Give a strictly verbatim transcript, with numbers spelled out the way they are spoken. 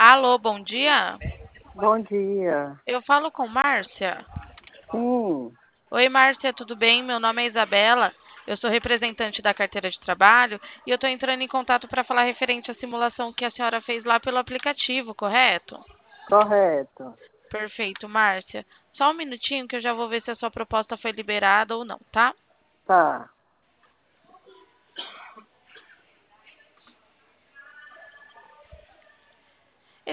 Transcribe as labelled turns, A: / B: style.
A: Alô, bom dia.
B: Bom dia.
A: Eu falo com Márcia.
B: Sim,
A: Oi, Márcia, tudo bem? Meu nome é Isabela. Eu sou representante da carteira de trabalho e eu estou entrando em contato para falar referente à simulação que a senhora fez lá pelo aplicativo, correto?
B: correto.
A: Perfeito, Márcia. Só um minutinho que eu já vou ver se a sua proposta foi liberada ou não, tá?
B: Tá.